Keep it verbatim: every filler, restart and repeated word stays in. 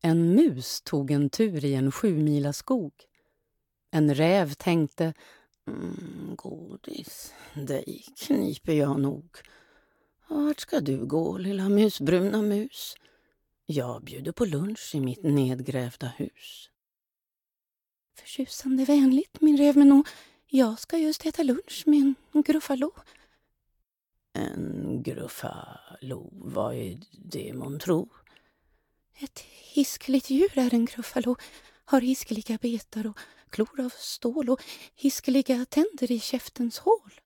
En mus tog en tur i en sjumila skog. En räv tänkte, mm, godis, dig kniper jag nog. Vart ska du gå, lilla musbruna mus? Jag bjuder på lunch i mitt nedgrävda hus. Förtjusande vänligt, min rävmeno. Jag ska just äta lunch med en gruffalo. En gruffalo, vad är det man tror? Ett hiskligt djur är en gruffalo. Har hiskeliga betar och klor av stål och hiskeliga tänder i käftens hål.